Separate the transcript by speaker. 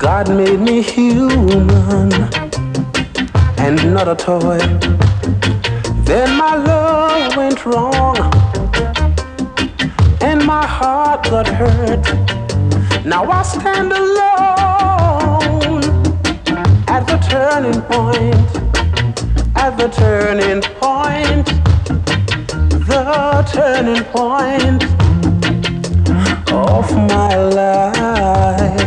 Speaker 1: God made me human and not a toy. Then my love went wrong and my heart got hurt. Now I stand alone at the turning point, at the turning point, the turning point.